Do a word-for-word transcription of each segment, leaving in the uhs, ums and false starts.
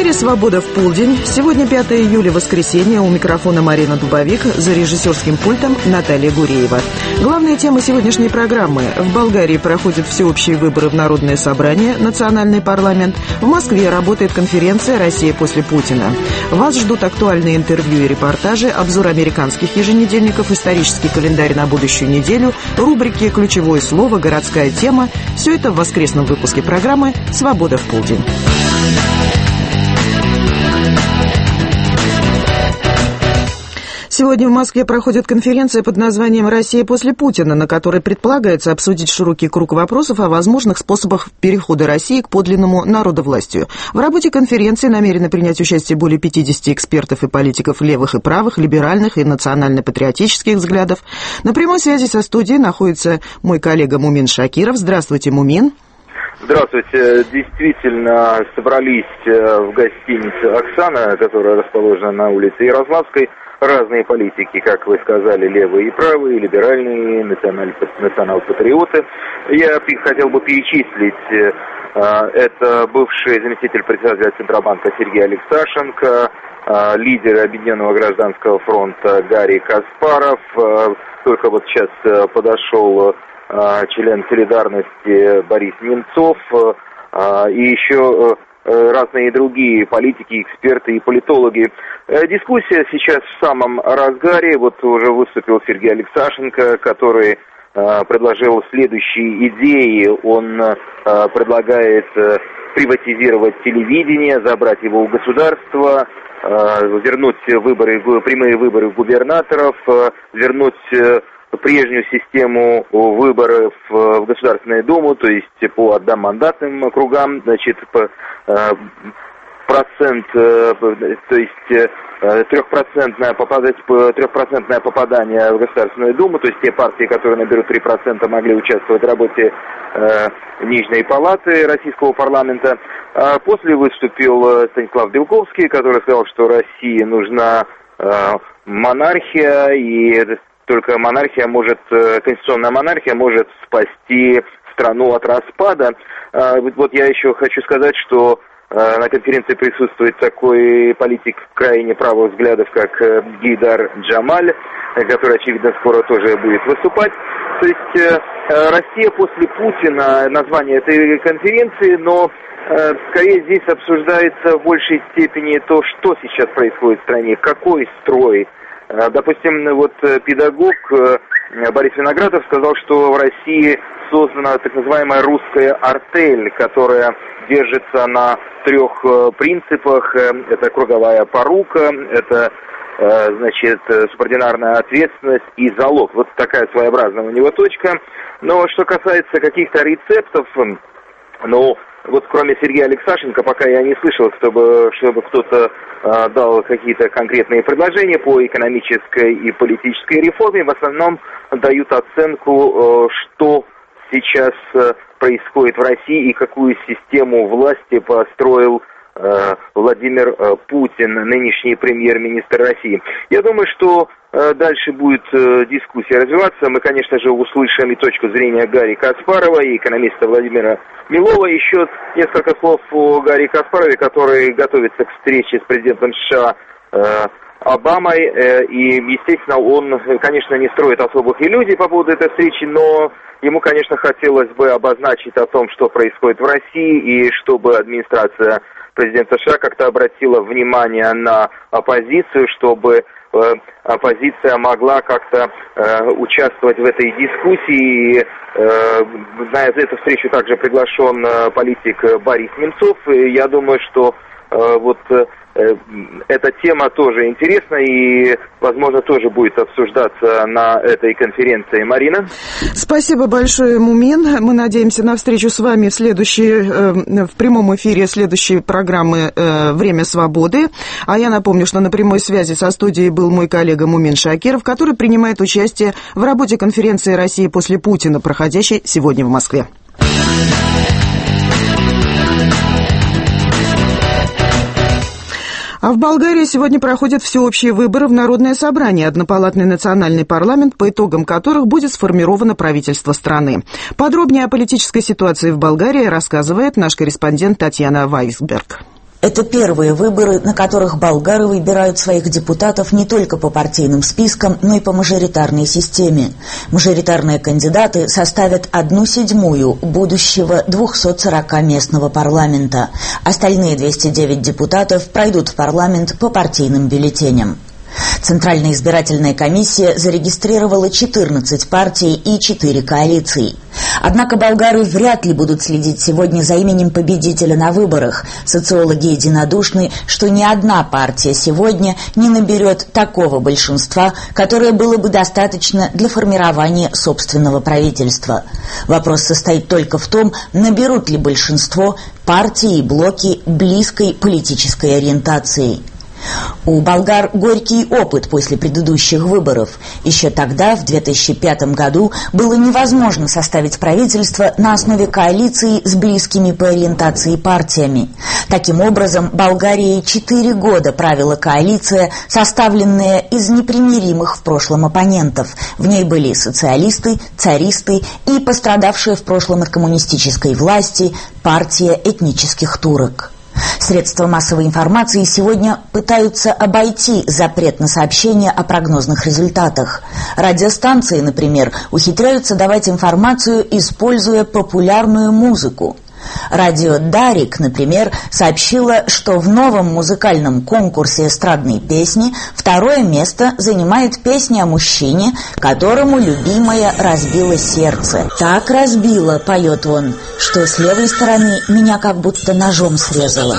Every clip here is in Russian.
эфире «Свобода в полдень». Сегодня пятое июля, воскресенье. У микрофона Марина Дубовик, за режиссерским пультом Наталья Гуреева. Главные темы сегодняшней программы. В Болгарии проходят всеобщие выборы в Народное собрание, национальный парламент. В Москве работает конференция «Россия после Путина». Вас ждут актуальные интервью и репортажи, обзор американских еженедельников, исторический календарь на будущую неделю, рубрики «Ключевое слово», «Городская тема». Все это в воскресном выпуске программы «Свобода в полдень». Сегодня в Москве проходит конференция под названием «Россия после Путина», на которой предполагается обсудить широкий круг вопросов о возможных способах перехода России к подлинному народовластию. В работе конференции намерены принять участие более пятидесяти экспертов и политиков левых и правых, либеральных и национально-патриотических взглядов. На прямой связи со студией находится мой коллега Мумин Шакиров. Здравствуйте, Мумин. Здравствуйте. Действительно, собрались в гостинице «Оксана», которая расположена на улице Ярославской, разные политики, как вы сказали, левые и правые, либеральные, национал-патриоты. Я хотел бы перечислить. Это бывший заместитель председателя Центробанка Сергей Алексашенко, лидер Объединенного гражданского фронта Гарри Каспаров. Только вот сейчас подошел член «Солидарности» Борис Немцов. И еще разные другие политики, эксперты и политологи. Дискуссия сейчас в самом разгаре. Вот уже выступил Сергей Алексашенко, который предложил следующие идеи. Он предлагает приватизировать телевидение, забрать его у государства, вернуть выборы, прямые выборы губернаторов, вернуть прежнюю систему выборов в Государственную Думу, то есть по одномандатным округам, значит, по, процент, то есть трехпроцентное попадать, трехпроцентное попадание в Государственную Думу, то есть те партии, которые наберут три процента, могли участвовать в работе э, Нижней палаты Российского парламента. А после выступил Станислав Белковский, который сказал, что России нужна э, монархия, и только монархия может, конституционная монархия может спасти страну от распада. Вот я еще хочу сказать, что на конференции присутствует такой политик крайне правых взглядов, как Гейдар Джамаль, который, очевидно, скоро тоже будет выступать. То есть Россия после Путина, название этой конференции, но скорее здесь обсуждается в большей степени то, что сейчас происходит в стране, какой строй. Допустим, вот педагог Борис Виноградов сказал, что в России создана так называемая русская артель, которая держится на трех принципах. Это круговая порука, это, значит, субординарная ответственность и залог. Вот такая своеобразная у него точка. Но что касается каких-то рецептов, ну, вот кроме Сергея Алексашенко, пока я не слышал, чтобы, чтобы кто-то э, дал какие-то конкретные предложения по экономической и политической реформе. В основном дают оценку, э, что сейчас э, происходит в России и какую систему власти построил э, Владимир э, Путин, нынешний премьер-министр России. Я думаю, что э, дальше будет э, дискуссия развиваться. Мы, конечно же, услышим и точку зрения Гарри Каспарова, и экономиста Владимира Милова. Еще несколько слов о Гарри Каспарове, который готовится к встрече с президентом США э, Обамой. Э, и, естественно, он, конечно, не строит особых иллюзий по поводу этой встречи, но ему, конечно, хотелось бы обозначить о том, что происходит в России, и чтобы администрация президента США как-то обратила внимание на оппозицию, чтобы э, оппозиция могла как-то э, участвовать в этой дискуссии. Э, на эту встречу также приглашен э, политик Борис Немцов. И я думаю, что э, вот э, эта тема тоже интересна и, возможно, тоже будет обсуждаться на этой конференции. Марина? Спасибо большое, Мумин. Мы надеемся на встречу с вами в, следующей, в прямом эфире следующей программы «Время свободы». А я напомню, что на прямой связи со студией был мой коллега Мумин Шакиров, который принимает участие в работе конференции «Россия после Путина», проходящей сегодня в Москве. А в Болгарии сегодня проходят всеобщие выборы в Народное собрание, однопалатный национальный парламент, по итогам которых будет сформировано правительство страны. Подробнее о политической ситуации в Болгарии рассказывает наш корреспондент Татьяна Вайсберг. Это первые выборы, на которых болгары выбирают своих депутатов не только по партийным спискам, но и по мажоритарной системе. Мажоритарные кандидаты составят одну седьмую будущего двухсот сорока местного парламента. Остальные двести девять депутатов пройдут в парламент по партийным бюллетеням. Центральная избирательная комиссия зарегистрировала четырнадцать партий и четыре коалиции. Однако болгары вряд ли будут следить сегодня за именем победителя на выборах. Социологи единодушны, что ни одна партия сегодня не наберет такого большинства, которое было бы достаточно для формирования собственного правительства. Вопрос состоит только в том, наберут ли большинство партии и блоки близкой политической ориентации. У болгар горький опыт после предыдущих выборов. Еще тогда, в две тысячи пятом году, было невозможно составить правительство на основе коалиции с близкими по ориентации партиями. Таким образом, Болгарией четыре года правила коалиция, составленная из непримиримых в прошлом оппонентов. В ней были социалисты, царисты и пострадавшие в прошлом от коммунистической власти партия этнических турок. Средства массовой информации сегодня пытаются обойти запрет на сообщение о прогнозных результатах. Радиостанции, например, ухитряются давать информацию, используя популярную музыку. Радио «Дарик», например, сообщило, что в новом музыкальном конкурсе эстрадной песни второе место занимает песня о мужчине, которому любимая разбила сердце. «Так разбила», — поет он, — «что с левой стороны меня как будто ножом срезало».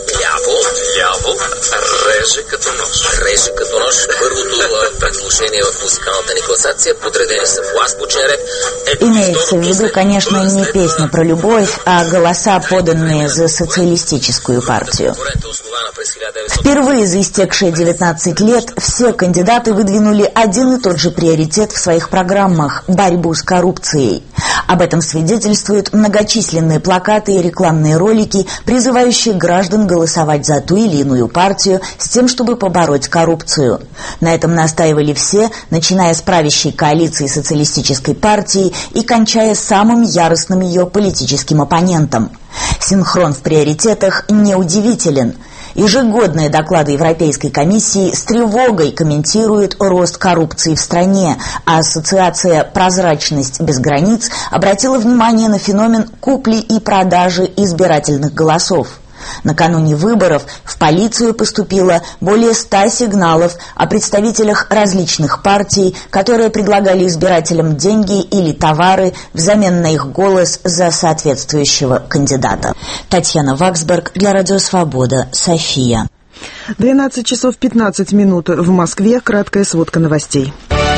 Реже като нож. Реже като нож. Първото предложение в музикалната ни класация, подредени са в азбучен ред. Имеется в виду, конечно, не песня про любовь, а голоса, поданные за социалистическую партию. Впервые за истекшие девятнадцать лет все кандидаты выдвинули один и тот же приоритет в своих программах – борьбу с коррупцией. Об этом свидетельствуют многочисленные плакаты и рекламные ролики, призывающие граждан голосовать за ту или иную партию с тем, чтобы побороть коррупцию. На этом настаивали все, начиная с правящей коалиции социалистической партии и кончая самым яростным ее политическим оппонентом. Синхрон в приоритетах неудивителен. Ежегодные доклады Европейской комиссии с тревогой комментируют рост коррупции в стране, а ассоциация «Прозрачность без границ» обратила внимание на феномен купли и продажи избирательных голосов. Накануне выборов в полицию поступило более ста сигналов о представителях различных партий, которые предлагали избирателям деньги или товары взамен на их голос за соответствующего кандидата. Татьяна Ваксберг для Радио Свобода, София. двенадцать часов пятнадцать минут в Москве. Краткая сводка новостей.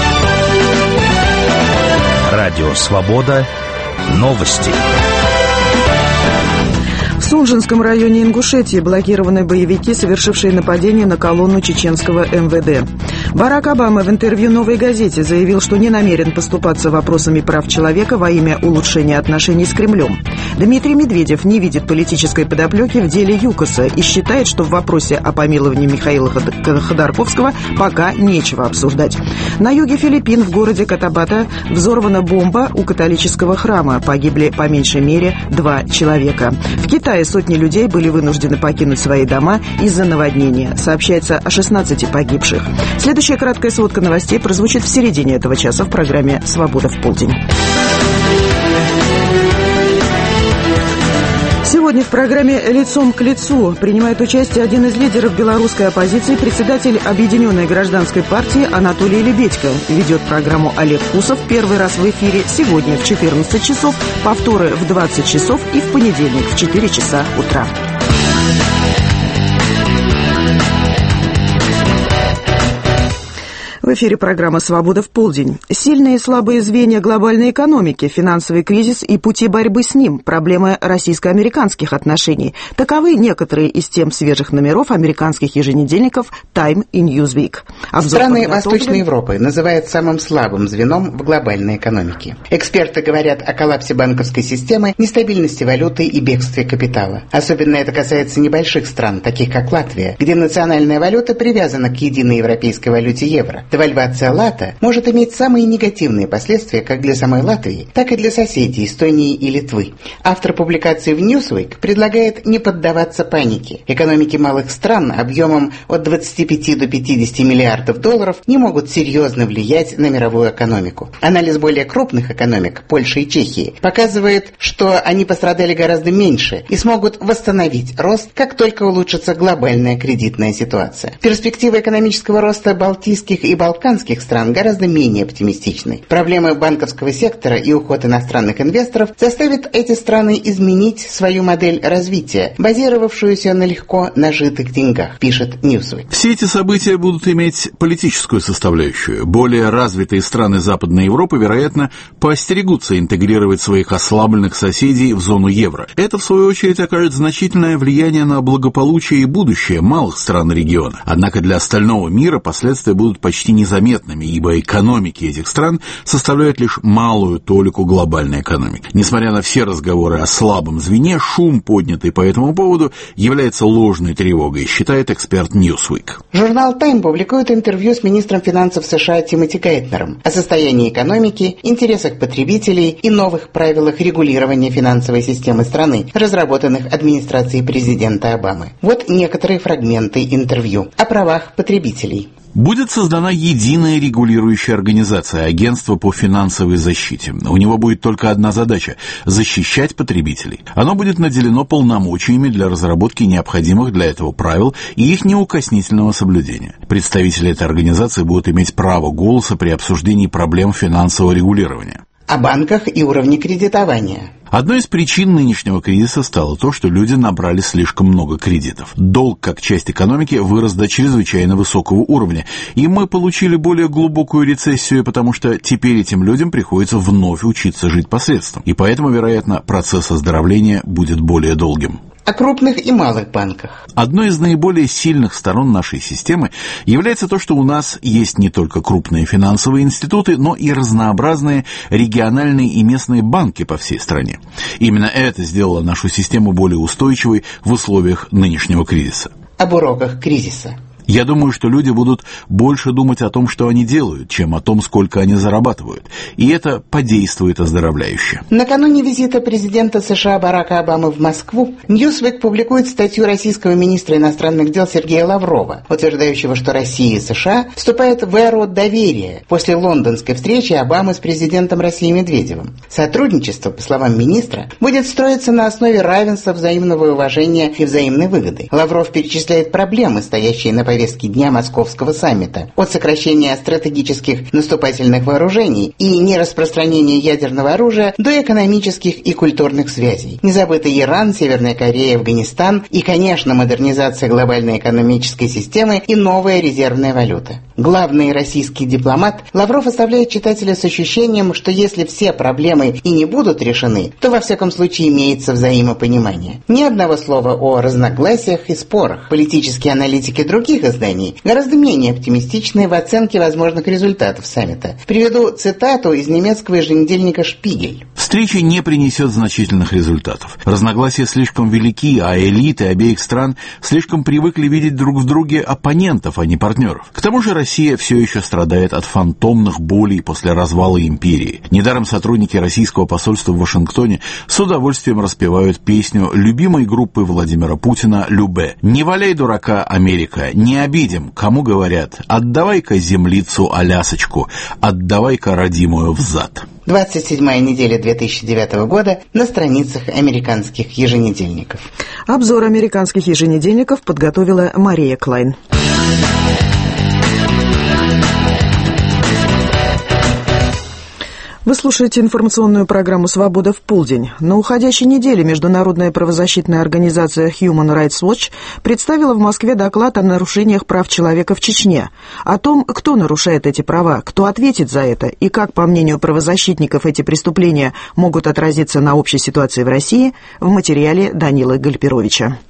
Радио Свобода. Новости. В Сунжинском районе Ингушетии блокированы боевики, совершившие нападение на колонну чеченского эм вэ дэ. Барак Обама в интервью «Новой газете» заявил, что не намерен поступаться вопросами прав человека во имя улучшения отношений с Кремлем. Дмитрий Медведев не видит политической подоплеки в деле ЮКОСа и считает, что в вопросе о помиловании Михаила Ходорковского пока нечего обсуждать. На юге Филиппин, в городе Котабата, взорвана бомба у католического храма. Погибли по меньшей мере два человека. В Китае сотни людей были вынуждены покинуть свои дома из-за наводнения. Сообщается о шестнадцати погибших. Следующая краткая сводка новостей прозвучит в середине этого часа в программе «Свобода в полдень». Сегодня в программе «Лицом к лицу» принимает участие один из лидеров белорусской оппозиции, председатель Объединенной гражданской партии Анатолий Лебедько. Ведет программу Олег Фусов. Первый раз в эфире сегодня в четырнадцать часов, повторы в двадцать часов и в понедельник в четыре часа утра. В эфире программа «Свобода в полдень». Сильные и слабые звенья глобальной экономики, финансовый кризис и пути борьбы с ним, проблемы российско-американских отношений. Таковы некоторые из тем свежих номеров американских еженедельников «Time» и «Newsweek». Обзор Страны подготовлен... Восточной Европы называют самым слабым звеном в глобальной экономике. Эксперты говорят о коллапсе банковской системы, нестабильности валюты и бегстве капитала. Особенно это касается небольших стран, таких как Латвия, где национальная валюта привязана к единой европейской валюте евро. Девальвация лата может иметь самые негативные последствия как для самой Латвии, так и для соседей Эстонии и Литвы. Автор публикации в Newsweek предлагает не поддаваться панике. Экономики малых стран объемом от двадцати пяти до пятидесяти миллиардов долларов не могут серьезно влиять на мировую экономику. Анализ более крупных экономик, Польши и Чехии, показывает, что они пострадали гораздо меньше и смогут восстановить рост, как только улучшится глобальная кредитная ситуация. Перспективы экономического роста балтийских и балканских стран гораздо менее оптимистичны. Проблемы банковского сектора и уход иностранных инвесторов заставят эти страны изменить свою модель развития, базировавшуюся на легко нажитых деньгах, пишет Newsweek. Все эти события будут иметь политическую составляющую. Более развитые страны Западной Европы, вероятно, поостерегутся интегрировать своих ослабленных соседей в зону евро. Это, в свою очередь, окажет значительное влияние на благополучие и будущее малых стран региона. Однако для остального мира последствия будут почти незаметными, ибо экономики этих стран составляют лишь малую толику глобальной экономики. Несмотря на все разговоры о слабом звене, шум, поднятый по этому поводу, является ложной тревогой, считает эксперт Newsweek. Журнал Time публикует интервью с министром финансов США Тимоти Гейтнером о состоянии экономики, интересах потребителей и новых правилах регулирования финансовой системы страны, разработанных администрацией президента Обамы. Вот некоторые фрагменты интервью о правах потребителей. Будет создана единая регулирующая организация, агентство по финансовой защите. У него будет только одна задача – защищать потребителей. Оно будет наделено полномочиями для разработки необходимых для этого правил и их неукоснительного соблюдения. Представители этой организации будут иметь право голоса при обсуждении проблем финансового регулирования. О банках и уровне кредитования. Одной из причин нынешнего кризиса стало то, что люди набрали слишком много кредитов. Долг, как часть экономики, вырос до чрезвычайно высокого уровня, и мы получили более глубокую рецессию, потому что теперь этим людям приходится вновь учиться жить по средствам. И поэтому, вероятно, процесс оздоровления будет более долгим. О крупных и малых банках. Одной из наиболее сильных сторон нашей системы является то, что у нас есть не только крупные финансовые институты, но и разнообразные региональные и местные банки по всей стране. Именно это сделало нашу систему более устойчивой в условиях нынешнего кризиса. Об уроках кризиса. Я думаю, что люди будут больше думать о том, что они делают, чем о том, сколько они зарабатывают. И это подействует оздоровляюще. Накануне визита президента США Барака Обамы в Москву Newsweek публикует статью российского министра иностранных дел Сергея Лаврова, утверждающего, что Россия и США вступают в эру доверия после лондонской встречи Обамы с президентом России Медведевым. Сотрудничество, по словам министра, будет строиться на основе равенства, взаимного уважения и взаимной выгоды. Лавров перечисляет проблемы, стоящие на повестке повестки дня Московского саммита, от сокращения стратегических наступательных вооружений и нераспространения ядерного оружия до экономических и культурных связей. Не забыты Иран, Северная Корея, Афганистан и, конечно, модернизация глобальной экономической системы и новая резервная валюта. Главный российский дипломат Лавров оставляет читателя с ощущением, что если все проблемы и не будут решены, то во всяком случае имеется взаимопонимание. Ни одного слова о разногласиях и спорах. Политические аналитики других изданий гораздо менее оптимистичны в оценке возможных результатов саммита. Приведу цитату из немецкого еженедельника «Шпигель». Встреча не принесет значительных результатов. Разногласия слишком велики, а элиты обеих стран слишком привыкли видеть друг в друге оппонентов, а не партнеров. К тому же Россия все еще страдает от фантомных болей после развала империи. Недаром сотрудники российского посольства в Вашингтоне с удовольствием распевают песню любимой группы Владимира Путина «Любе». «Не валяй дурака, Америка, не обидим, кому говорят, отдавай-ка землицу Алясочку, отдавай-ка родимую взад». двадцать седьмая неделя две тысячи девятого года на страницах американских еженедельников. Обзор американских еженедельников подготовила Мария Клайн. Вы слушаете информационную программу «Свобода в полдень». На уходящей неделе международная правозащитная организация Human Rights Watch представила в Москве доклад о нарушениях прав человека в Чечне, о том, кто нарушает эти права, кто ответит за это и как, по мнению правозащитников, эти преступления могут отразиться на общей ситуации в России, в материале Данилы Гальперовича.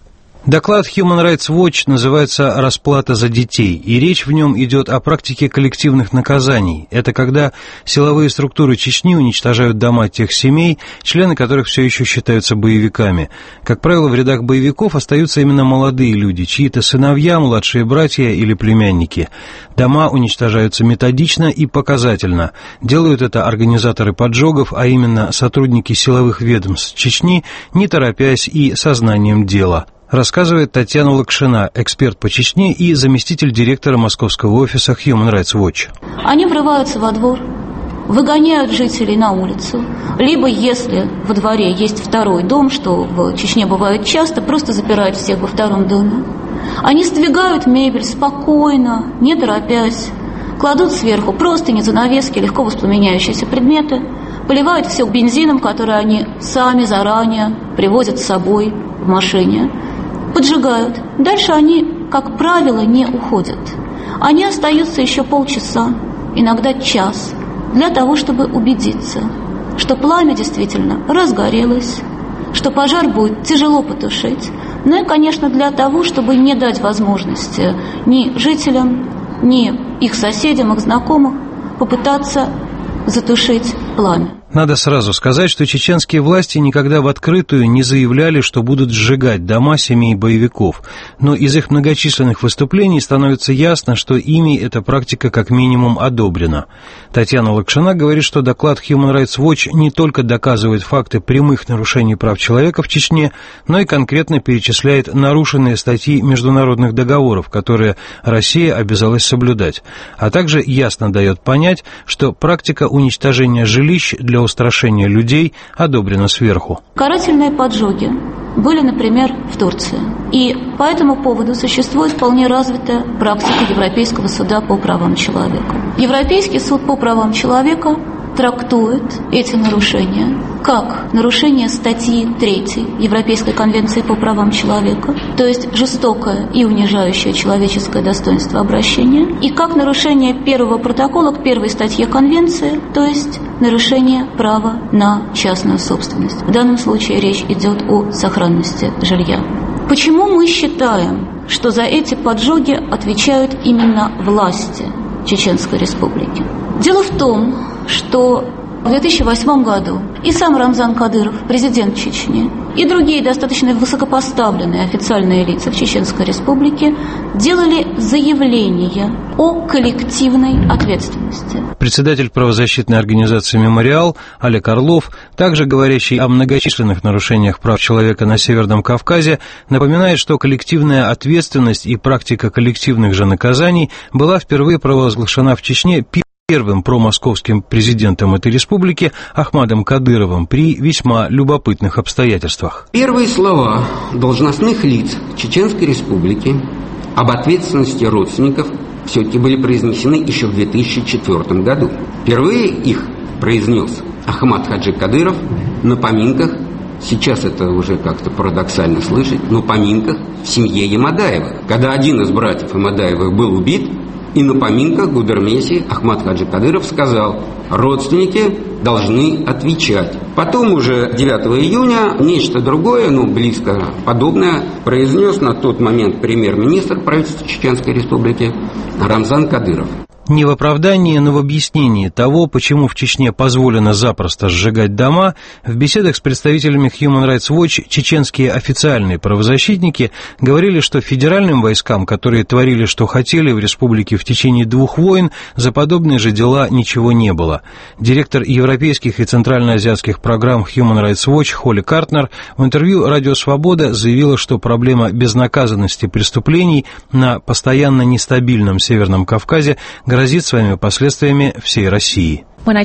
Доклад Human Rights Watch называется «Расплата за детей», и речь в нем идет о практике коллективных наказаний. Это когда силовые структуры Чечни уничтожают дома тех семей, члены которых все еще считаются боевиками. Как правило, в рядах боевиков остаются именно молодые люди, чьи-то сыновья, младшие братья или племянники. Дома уничтожаются методично и показательно. Делают это организаторы поджогов, а именно сотрудники силовых ведомств Чечни, не торопясь и сознанием дела. Рассказывает Татьяна Лакшина, эксперт по Чечне и заместитель директора московского офиса Human Rights Watch. Они врываются во двор, выгоняют жителей на улицу, либо, если во дворе есть второй дом, что в Чечне бывает часто, просто запирают всех во втором доме. Они сдвигают мебель спокойно, не торопясь, кладут сверху простыни, занавески, легко воспламеняющиеся предметы, поливают все бензином, который они сами заранее привозят с собой в машине, поджигают. Дальше они, как правило, не уходят. Они остаются еще полчаса, иногда час, для того, чтобы убедиться, что пламя действительно разгорелось, что пожар будет тяжело потушить, ну и, конечно, для того, чтобы не дать возможности ни жителям, ни их соседям, их знакомых попытаться затушить пламя. Надо сразу сказать, что чеченские власти никогда в открытую не заявляли, что будут сжигать дома семей боевиков, но из их многочисленных выступлений становится ясно, что ими эта практика как минимум одобрена. Татьяна Лакшина говорит, что доклад Human Rights Watch не только доказывает факты прямых нарушений прав человека в Чечне, но и конкретно перечисляет нарушенные статьи международных договоров, которые Россия обязалась соблюдать, а также ясно дает понять, что практика уничтожения жилищ для устрашения людей одобрено сверху. Карательные поджоги были, например, в Турции. И по этому поводу существует вполне развитая практика Европейского суда по правам человека. Европейский суд по правам человека трактует эти нарушения как нарушение статьи третьей Европейской конвенции по правам человека, то есть жестокое и унижающее человеческое достоинство обращения, и как нарушение первого протокола к первой статье конвенции, то есть нарушение права на частную собственность. В данном случае речь идет о сохранности жилья. Почему мы считаем, что за эти поджоги отвечают именно власти Чеченской Республики? Дело в том, что в две тысячи восьмом году и сам Рамзан Кадыров, президент Чечни, и другие достаточно высокопоставленные официальные лица в Чеченской Республике делали заявление о коллективной ответственности. Председатель правозащитной организации «Мемориал» Олег Орлов, также говорящий о многочисленных нарушениях прав человека на Северном Кавказе, напоминает, что коллективная ответственность и практика коллективных же наказаний была впервые провозглашена в Чечне первым промосковским президентом этой республики Ахмадом Кадыровым при весьма любопытных обстоятельствах. Первые слова должностных лиц Чеченской Республики об ответственности родственников все-таки были произнесены еще в две тысячи четвёртом году. Впервые их произнес Ахмад Хаджи Кадыров на поминках, сейчас это уже как-то парадоксально слышать, на поминках в семье Ямадаевых, когда один из братьев Ямадаевых был убит. И на поминках губермеси Ахмад Хаджи Кадыров сказал: родственники должны отвечать. Потом уже девятого июня нечто другое, ну близко подобное, произнес на тот момент премьер-министр правительства Чеченской Республики Рамзан Кадыров. Не в оправдании, но в объяснении того, почему в Чечне позволено запросто сжигать дома, в беседах с представителями Human Rights Watch чеченские официальные правозащитники говорили, что федеральным войскам, которые творили, что хотели в республике в течение двух войн, за подобные же дела ничего не было. Директор европейских и центральноазиатских программ Human Rights Watch Холли Картнер в интервью «Радио Свобода» заявила, что проблема безнаказанности преступлений на постоянно нестабильном Северном Кавказе грозит своими последствиями всей России. Когда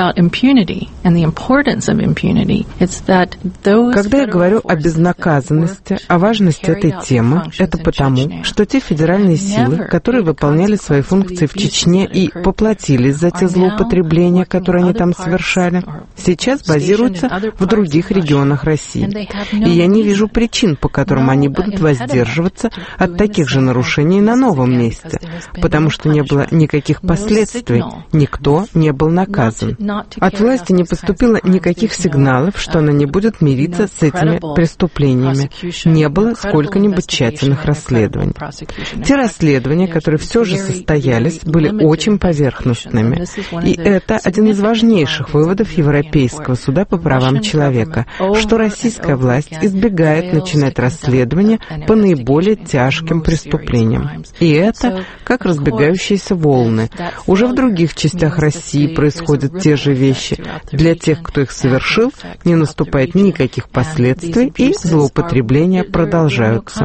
я говорю о безнаказанности, о важности этой темы, это потому, что те федеральные силы, которые выполняли свои функции в Чечне и поплатились за те злоупотребления, которые они там совершали, сейчас базируются в других регионах России. И я не вижу причин, по которым они будут воздерживаться от таких же нарушений на новом месте, потому что не было никаких последствий, никто не был наказан. безнаказан. От власти не поступило никаких сигналов, что она не будет мириться с этими преступлениями. Не было сколько-нибудь тщательных расследований. Те расследования, которые все же состоялись, были очень поверхностными. И это один из важнейших выводов Европейского суда по правам человека, что российская власть избегает начинать расследование по наиболее тяжким преступлениям. И это как разбегающиеся волны. Уже в других частях России происходят те же вещи. Для тех, кто их совершил, не наступает никаких последствий, и злоупотребления продолжаются.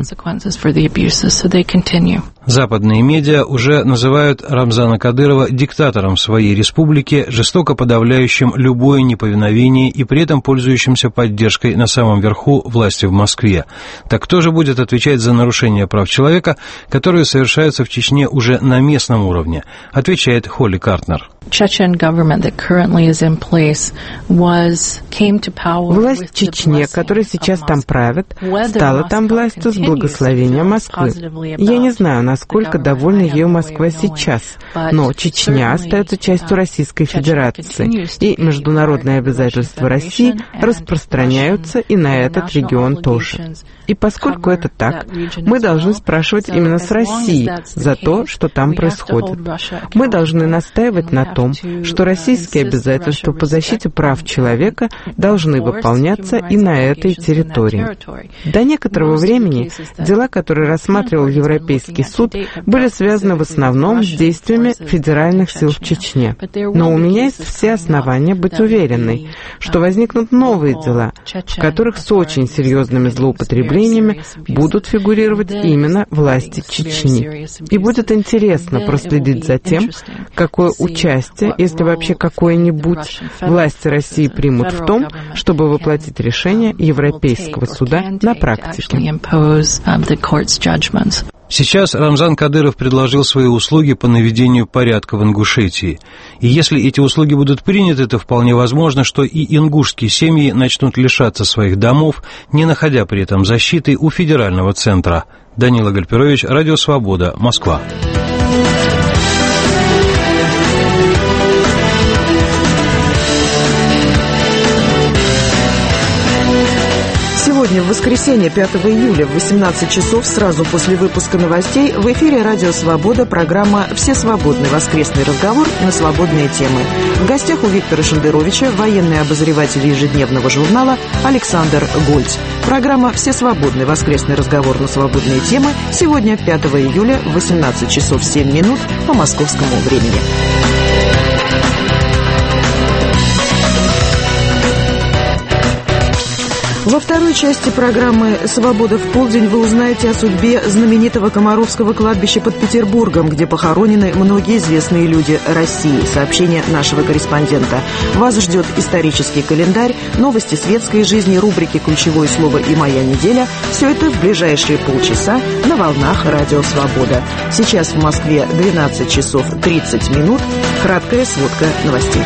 Западные медиа уже называют Рамзана Кадырова диктатором своей республики, жестоко подавляющим любое неповиновение и при этом пользующимся поддержкой на самом верху власти в Москве. Так кто же будет отвечать за нарушения прав человека, которые совершаются в Чечне уже на местном уровне? Отвечает Холли Картнер. Власть в Чечне, которая сейчас там правит, стала там властью с благословения Москвы. Я не знаю, насколько довольна ею Москва сейчас, но Чечня остается частью Российской Федерации, и международные обязательства России распространяются и на этот регион тоже. И поскольку это так, мы должны спрашивать именно с России за то, что там происходит. Мы должны настаивать на том, что российские обязательства по защите прав человека должны выполняться и на этой территории. До некоторого времени дела, которые рассматривал Европейский суд, были связаны в основном с действиями федеральных сил в Чечне. Но у меня есть все основания быть уверенной, что возникнут новые дела, в которых с очень серьезными злоупотреблениями будут фигурировать именно власти Чечни. И будет интересно проследить за тем, какое участие, если вообще какое-нибудь, власти России примут в том, чтобы воплотить решение Европейского суда на практике. Сейчас Рамзан Кадыров предложил свои услуги по наведению порядка в Ингушетии. И если эти услуги будут приняты, то вполне возможно, что и ингушские семьи начнут лишаться своих домов, не находя при этом защиты у федерального центра. Данила Гальперович, Радио Свобода, Москва. Сегодня, в воскресенье, пятого июля, в восемнадцать часов, сразу после выпуска новостей, в эфире «Радио Свобода» программа «Все свободны. Воскресный разговор на свободные темы». В гостях у Виктора Шендеровича военный обозреватель ежедневного журнала Александр Гольц. Программа «Все свободны. Воскресный разговор на свободные темы» сегодня, пятого июля, в восемнадцать часов семь минут по московскому времени. Во второй части программы «Свобода в полдень» вы узнаете о судьбе знаменитого Комаровского кладбища под Петербургом, где похоронены многие известные люди России. Сообщение нашего корреспондента. Вас ждет исторический календарь, новости светской жизни, рубрики «Ключевое слово» и «Моя неделя». Все это в ближайшие полчаса на волнах «Радио Свобода». Сейчас в Москве двенадцать часов тридцать минут. Краткая сводка новостей.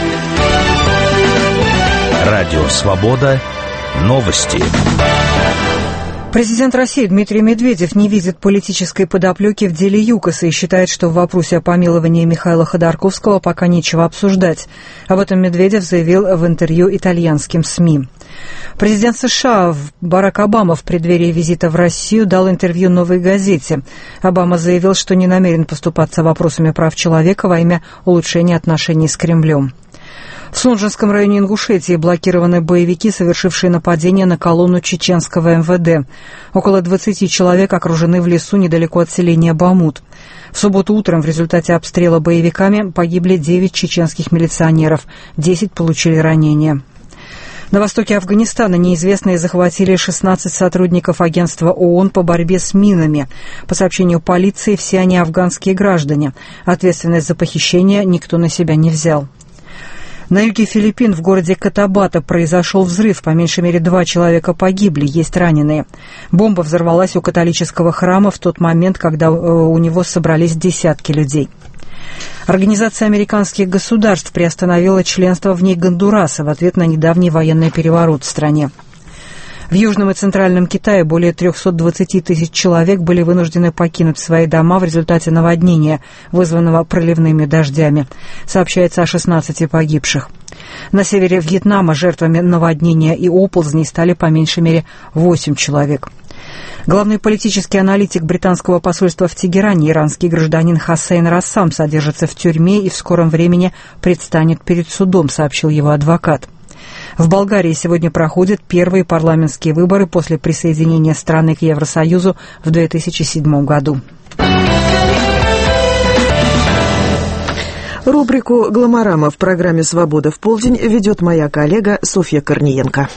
Радио Свобода. Новости. Президент России Дмитрий Медведев не видит политической подоплеки в деле ЮКОСа и считает, что в вопросе о помиловании Михаила Ходорковского пока нечего обсуждать. Об этом Медведев заявил в интервью итальянским СМИ. Президент США Барак Обама в преддверии визита в Россию дал интервью «Новой газете». Обама заявил, что не намерен поступаться вопросами прав человека во имя улучшения отношений с Кремлем. В Слунженском районе Ингушетии блокированы боевики, совершившие нападение на колонну чеченского эм вэ дэ. Около двадцати человек окружены в лесу недалеко от селения Бамут. В субботу утром в результате обстрела боевиками погибли девять чеченских милиционеров, десять получили ранения. На востоке Афганистана неизвестные захватили шестнадцать сотрудников агентства ООН по борьбе с минами. По сообщению полиции, все они афганские граждане. Ответственность за похищение никто на себя не взял. На юге Филиппин, в городе Котабато, произошел взрыв. По меньшей мере два человека погибли, есть раненые. Бомба взорвалась у католического храма в тот момент, когда у него собрались десятки людей. Организация американских государств приостановила членство в ней Гондураса в ответ на недавний военный переворот в стране. В Южном и Центральном Китае более триста двадцать тысяч человек были вынуждены покинуть свои дома в результате наводнения, вызванного проливными дождями. Сообщается о шестнадцати погибших. На севере Вьетнама жертвами наводнения и оползней стали по меньшей мере восемь человек. Главный политический аналитик британского посольства в Тегеране, иранский гражданин Хосейн Рассам, содержится в тюрьме и в скором времени предстанет перед судом, сообщил его адвокат. В Болгарии сегодня проходят первые парламентские выборы после присоединения страны к Евросоюзу в две тысячи седьмом году. Рубрику «Гломорама» в программе «Свобода в полдень» ведет моя коллега Софья Корниенко.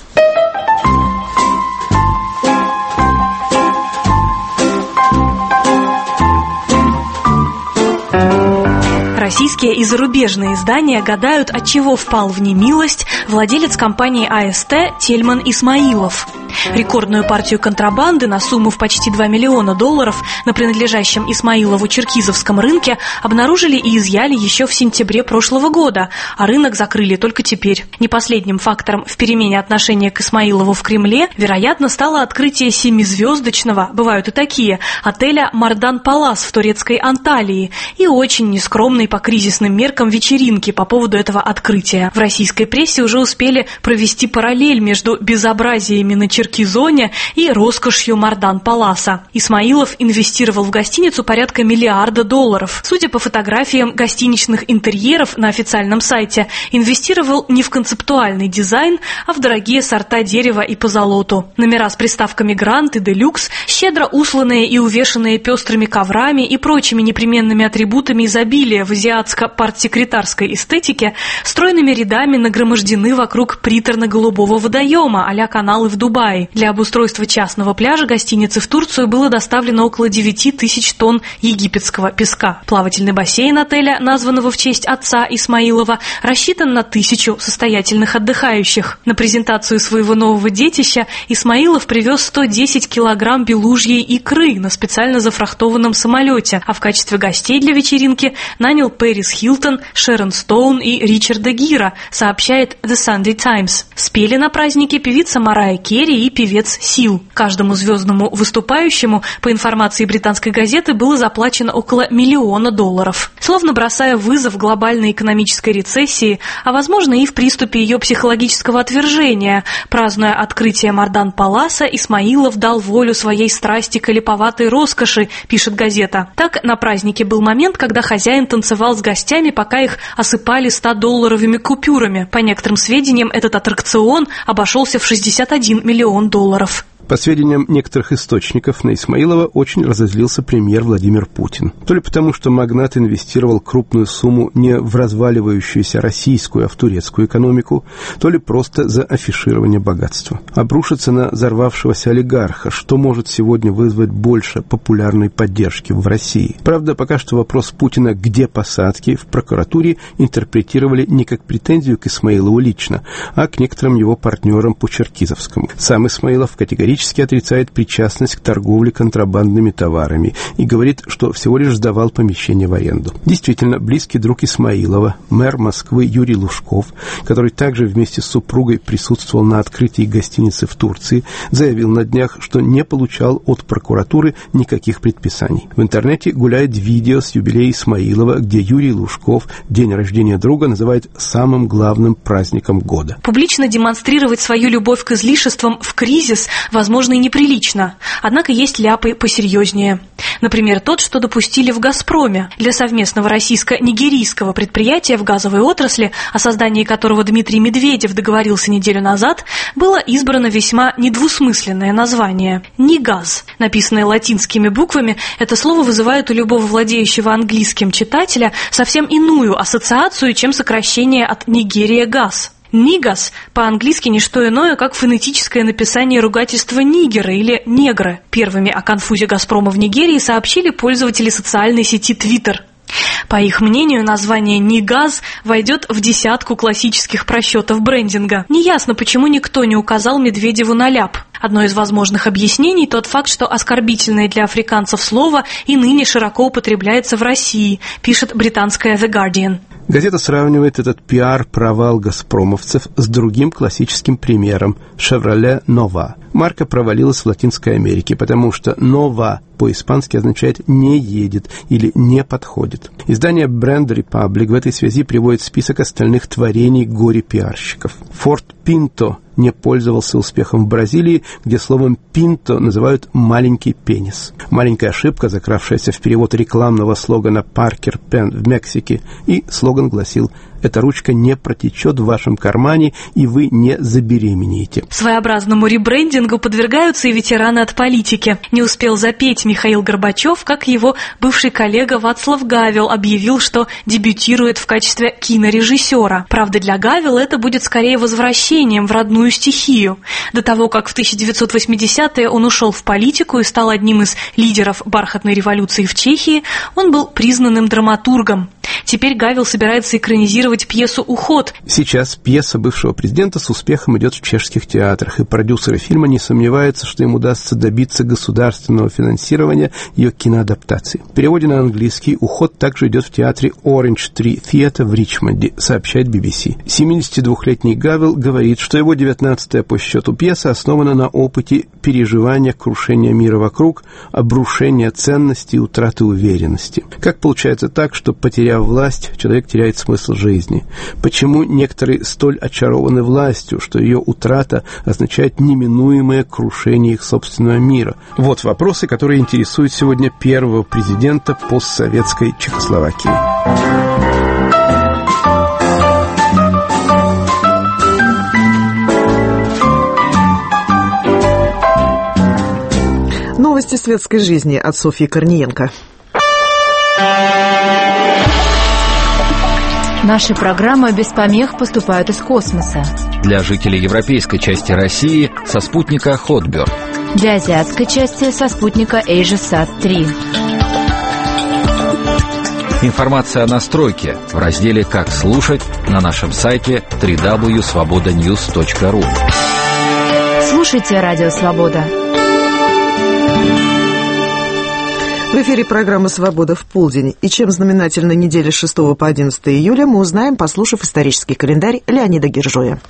Российские и зарубежные издания гадают, от чего впал в немилость владелец компании АСТ Тельман Исмаилов. Рекордную партию контрабанды на сумму в почти два миллиона долларов на принадлежащем Исмаилову черкизовском рынке обнаружили и изъяли еще в сентябре прошлого года, а рынок закрыли только теперь. Не последним фактором в перемене отношения к Исмаилову в Кремле, вероятно, стало открытие семизвездочного, бывают и такие, отеля «Мардан Палас» в турецкой Анталии и очень нескромной по кризисным меркам вечеринки по поводу этого открытия. В российской прессе уже успели провести параллель между безобразиями на Черкизоне и роскошью Мардан Паласа. Исмаилов инвестировал в гостиницу порядка миллиарда долларов. Судя по фотографиям гостиничных интерьеров на официальном сайте, инвестировал не в концептуальный дизайн, а в дорогие сорта дерева и позолоту. Номера с приставками «Грант» и «Делюкс», щедро усланные и увешанные пестрыми коврами и прочими непременными атрибутами изобилия в азиатско-партсекретарской эстетике, стройными рядами нагромождены вокруг приторно-голубого водоема а-ля каналы в Дубае. Для обустройства частного пляжа гостиницы в Турцию было доставлено около девяти тысяч тонн египетского песка. Плавательный бассейн отеля, названного в честь отца Исмаилова, рассчитан на тысячу состоятельных отдыхающих. На презентацию своего нового детища Исмаилов привез сто десять килограмм белужьей икры на специально зафрахтованном самолете, а в качестве гостей для вечеринки нанял Пэрис Хилтон, Шерон Стоун и Ричарда Гира, сообщает The Sunday Times. Спели на празднике певица Марайя Керри и певец Сил. Каждому звездному выступающему, по информации британской газеты, было заплачено около миллиона долларов. Словно бросая вызов глобальной экономической рецессии, а возможно и в приступе ее психологического отвержения, празднуя открытие Мардан Паласа, Исмаилов дал волю своей страсти к липоватой роскоши, пишет газета. Так, на празднике был момент, когда хозяин танцевал с гостями, пока их осыпали ста-долларовыми купюрами. По некоторым сведениям, этот аттракцион обошелся в шестьдесят один миллион долларов. По сведениям некоторых источников, на Исмаилова очень разозлился премьер Владимир Путин. То ли потому, что магнат инвестировал крупную сумму не в разваливающуюся российскую, а в турецкую экономику, то ли просто за афиширование богатства. Обрушиться на взорвавшегося олигарха, что может сегодня вызвать больше популярной поддержки в России. Правда, пока что вопрос Путина «где посадки» в прокуратуре интерпретировали не как претензию к Исмаилову лично, а к некоторым его партнерам по Черкизовскому. Сам Исмаилов категорически отрицает причастность к торговле контрабандными товарами и говорит, что всего лишь сдавал помещение в аренду. Действительно, близкий друг Исмаилова, мэр Москвы Юрий Лужков, который также вместе с супругой присутствовал на открытии гостиницы в Турции, заявил на днях, что не получал от прокуратуры никаких предписаний. В интернете гуляет видео с юбилея Исмаилова, где Юрий Лужков день рождения друга называет самым главным праздником года. Публично демонстрировать свою любовь к излишествам в кризис возможно и неприлично. Однако есть ляпы посерьезнее. Например, тот, что допустили в «Газпроме». Для совместного российско-нигерийского предприятия в газовой отрасли, о создании которого Дмитрий Медведев договорился неделю назад, было избрано весьма недвусмысленное название – «Нигаз». Написанное латинскими буквами, это слово вызывает у любого владеющего английским читателя совсем иную ассоциацию, чем сокращение от «Нигерия Газ». «Нигаз» по-английски не что иное, как фонетическое написание ругательства «нигеры» или «негры». Первыми о конфузе «Газпрома» в Нигерии сообщили пользователи социальной сети Twitter. По их мнению, название «Нигаз» войдет в десятку классических просчетов брендинга. Неясно, почему никто не указал Медведеву на ляп. Одно из возможных объяснений – тот факт, что оскорбительное для африканцев слово и ныне широко употребляется в России, пишет британская The Guardian. Газета сравнивает этот пиар-провал газпромовцев с другим классическим примером – Chevrolet Nova. Марка провалилась в Латинской Америке, потому что «Nova» по-испански означает «не едет» или «не подходит». Издание Brand Republic в этой связи приводит список остальных творений горе-пиарщиков. Ford Pinto не пользовался успехом в Бразилии, где словом «пинто» называют «маленький пенис». Маленькая ошибка, закравшаяся в перевод рекламного слогана Parker Pen в Мексике, и слоган гласил: «Эта ручка не протечет в вашем кармане, и вы не забеременеете». Своеобразному ребрендингу подвергаются и ветераны от политики. Не успел запеть Михаил Горбачев, как его бывший коллега Вацлав Гавел объявил, что дебютирует в качестве кинорежиссера. Правда, для Гавела это будет скорее возвращением в родную стихию. До того, как в тысяча девятьсот восьмидесятые он ушел в политику и стал одним из лидеров бархатной революции в Чехии, он был признанным драматургом. Теперь Гавел собирается экранизировать пьесу «Уход». Сейчас пьеса бывшего президента с успехом идет в чешских театрах, и продюсеры фильма не сомневаются, что им удастся добиться государственного финансирования ее киноадаптации. В переводе на английский «Уход» также идет в театре Orange Tree Theatre в Ричмонде, сообщает би би си. семидесятидвухлетний Гавел говорит, что его девятнадцатая по счету пьеса основана на опыте переживания крушения мира вокруг, обрушения ценностей и утраты уверенности. Как получается так, что, потеряв власть, человек теряет смысл жизни? Почему некоторые столь очарованы властью, что ее утрата означает неминуемое крушение их собственного мира? Вот вопросы, которые интересуют сегодня первого президента постсоветской Чехословакии. Новости светской жизни от Софьи Корниенко. Наши программы без помех поступают из космоса. Для жителей европейской части России со спутника Хотберг. Для азиатской части со спутника AsiaSat три. Информация о настройке в разделе «Как слушать» на нашем сайте дабл ю дабл ю дабл ю точка свобода ньюс точка ру. Слушайте «Радио Свобода». В эфире программа «Свобода в полдень». И чем знаменательна неделя с шестого по одиннадцатое июля, мы узнаем, послушав исторический календарь Леонида Гержоя.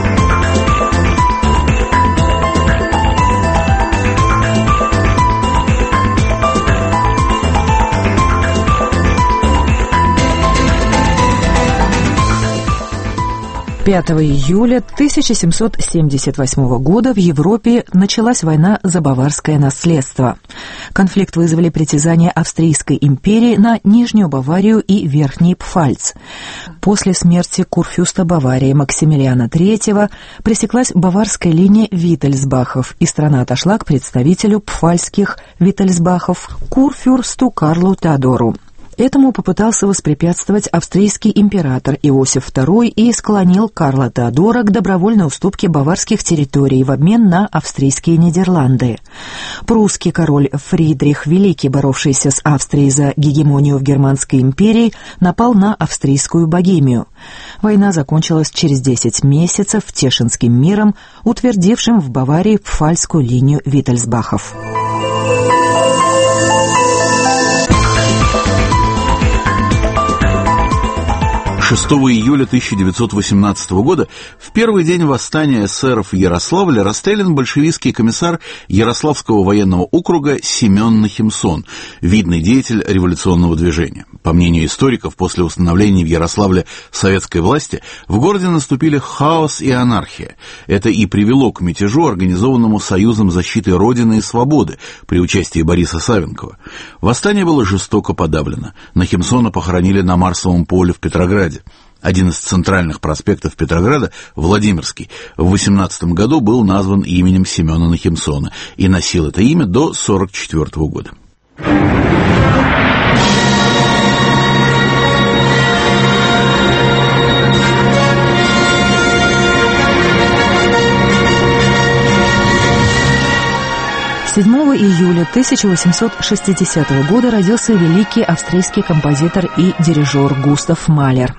пятого июля тысяча семьсот семьдесят восьмого года в Европе началась война за баварское наследство. Конфликт вызвали притязания Австрийской империи на Нижнюю Баварию и Верхний Пфальц. После смерти курфюрста Баварии Максимилиана третьего пресеклась баварская линия Виттельсбахов, и страна отошла к представителю пфальцских Виттельсбахов, курфюрсту Карлу Теодору. Этому попытался воспрепятствовать австрийский император Иосиф второй и склонил Карла Теодора к добровольной уступке баварских территорий в обмен на австрийские Нидерланды. Прусский король Фридрих Великий, боровшийся с Австрией за гегемонию в Германской империи, напал на австрийскую Богемию. Война закончилась через десять месяцев Тешинским миром, утвердившим в Баварии пфальцскую линию Виттельсбахов. шестого июля тысяча девятьсот восемнадцатого года, в первый день восстания эсеров в Ярославле, расстрелян большевистский комиссар Ярославского военного округа Семен Нахимсон, видный деятель революционного движения. По мнению историков, после установления в Ярославле советской власти в городе наступили хаос и анархия. Это и привело к мятежу, организованному Союзом защиты Родины и Свободы при участии Бориса Савенкова. Восстание было жестоко подавлено. Нахимсона похоронили на Марсовом поле в Петрограде. Один из центральных проспектов Петрограда, Владимирский, в восемнадцатом году был назван именем Семена Нахимсона и носил это имя до сорок четвёртого года. седьмого июля тысяча восемьсот шестидесятого года родился великий австрийский композитор и дирижер Густав Малер.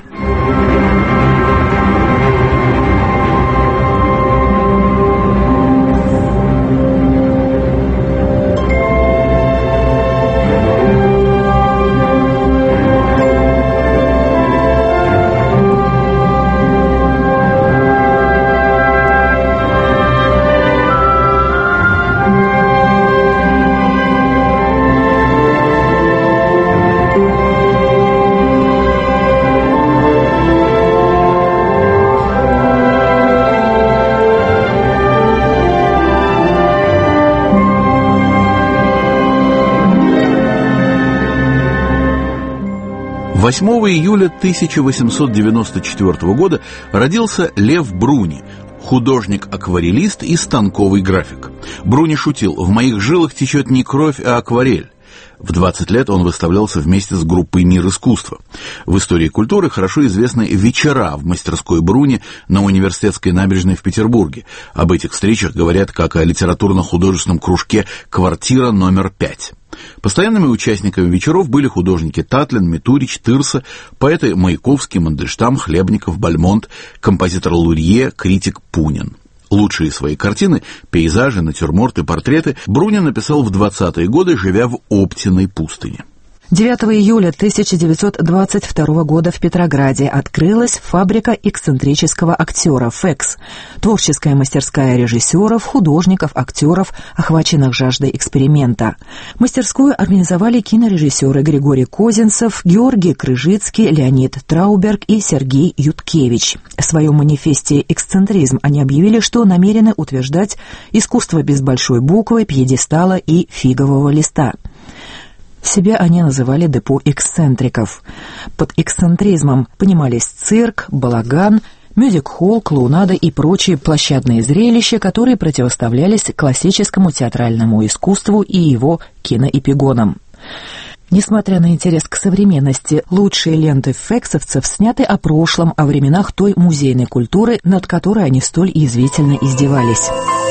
восьмого июля тысяча восемьсот девяносто четвёртого года родился Лев Бруни, художник-акварелист и станковый график. Бруни шутил: «В моих жилах течет не кровь, а акварель». В двадцать лет он выставлялся вместе с группой «Мир искусства». В истории культуры хорошо известны вечера в мастерской Бруни на Университетской набережной в Петербурге. Об этих встречах говорят как о литературно-художественном кружке «Квартира номер пять». Постоянными участниками вечеров были художники Татлин, Митурич, Тырса, поэты Маяковский, Мандельштам, Хлебников, Бальмонт, композитор Лурье, критик Пунин. Лучшие свои картины, пейзажи, натюрморты, портреты Бруни написал в двадцатые годы, живя в Оптиной пустыне. девятого июля тысяча девятьсот двадцать второго года в Петрограде открылась фабрика эксцентрического актера «ФЭКС», творческая мастерская режиссеров, художников, актеров, охваченных жаждой эксперимента. Мастерскую организовали кинорежиссеры Григорий Козинцев, Георгий Крыжицкий, Леонид Трауберг и Сергей Юткевич. В своем манифесте «Эксцентризм» они объявили, что намерены утверждать искусство без большой буквы, пьедестала и фигового листа. Себя они называли депо эксцентриков. Под эксцентризмом понимались цирк, балаган, мюзик-холл, клоунада и прочие площадные зрелища, которые противоставлялись классическому театральному искусству и его киноэпигонам. Несмотря на интерес к современности, лучшие ленты фексовцев сняты о прошлом, о временах той музейной культуры, над которой они столь язвительно издевались.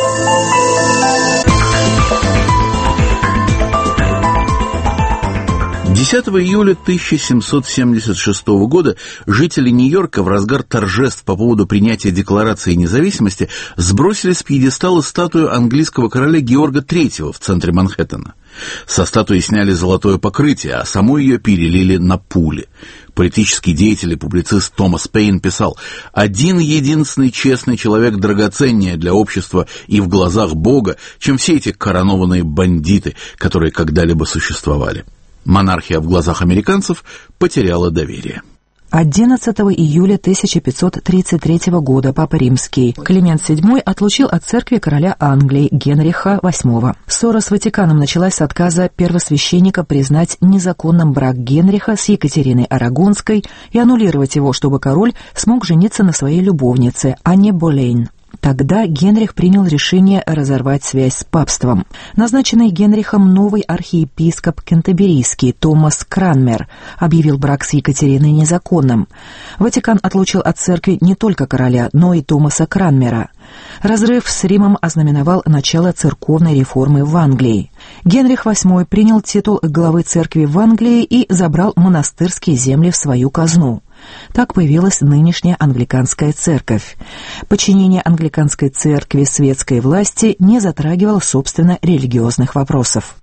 десятого июля тысяча семьсот семьдесят шестого года жители Нью-Йорка в разгар торжеств по поводу принятия Декларации независимости сбросили с пьедестала статую английского короля Георга третьего в центре Манхэттена. Со статуи сняли золотое покрытие, а саму ее перелили на пули. Политический деятель и публицист Томас Пейн писал: «Один единственный честный человек драгоценнее для общества и в глазах Бога, чем все эти коронованные бандиты, которые когда-либо существовали». Монархия в глазах американцев потеряла доверие. одиннадцатого июля тысяча пятьсот тридцать третьего года Папа Римский Климент седьмой отлучил от церкви короля Англии Генриха восьмого. Ссора с Ватиканом началась с отказа первосвященника признать незаконным брак Генриха с Екатериной Арагонской и аннулировать его, чтобы король смог жениться на своей любовнице Анне Болейн. Тогда Генрих принял решение разорвать связь с папством. Назначенный Генрихом новый архиепископ Кентерберийский Томас Кранмер объявил брак с Екатериной незаконным. Ватикан отлучил от церкви не только короля, но и Томаса Кранмера. Разрыв с Римом ознаменовал начало церковной реформы в Англии. Генрих восьмой принял титул главы церкви в Англии и забрал монастырские земли в свою казну. Так появилась нынешняя англиканская церковь. Подчинение англиканской церкви светской власти не затрагивало, собственно, религиозных вопросов.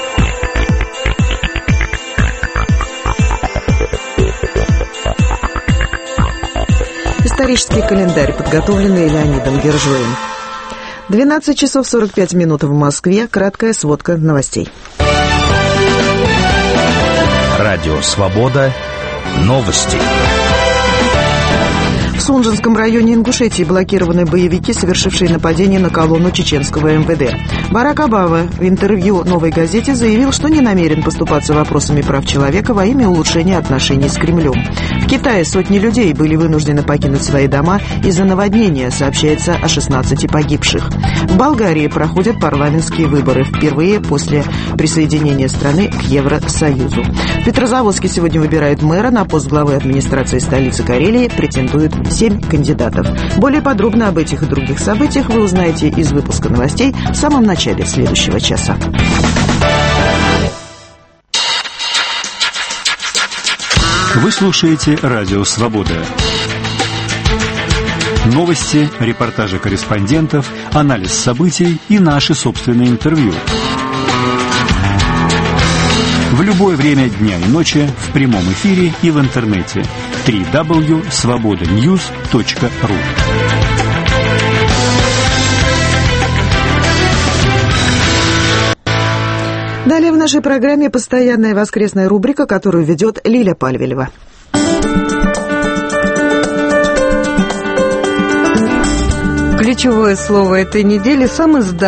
Исторический календарь, подготовленный Леонидом Гержоем. двенадцать часов сорок пять минут в Москве. Краткая сводка новостей. Радио «Свобода». Новости. В Сунжинском районе Ингушетии блокированы боевики, совершившие нападение на колонну чеченского эм вэ дэ. Барак Обама в интервью «Новой газете» заявил, что не намерен поступаться вопросами прав человека во имя улучшения отношений с Кремлем. В Китае сотни людей были вынуждены покинуть свои дома из-за наводнения, сообщается о шестнадцати погибших. В Болгарии проходят парламентские выборы впервые после присоединения страны к Евросоюзу. В Петрозаводске сегодня выбирают мэра. На пост главы администрации столицы Карелии претендуют семь кандидатов. Более подробно об этих и других событиях вы узнаете из выпуска новостей в самом начале следующего часа. Вы слушаете «Радио Свобода». Новости, репортажи корреспондентов, анализ событий и наши собственные интервью. В любое время дня и ночи в прямом эфире и в интернете. дабл ю дабл ю дабл ю точка свобода ньюс точка ру. Далее в нашей программе постоянная воскресная рубрика, которую ведет Лиля Пальвелева. Ключевое слово этой недели – самиздат.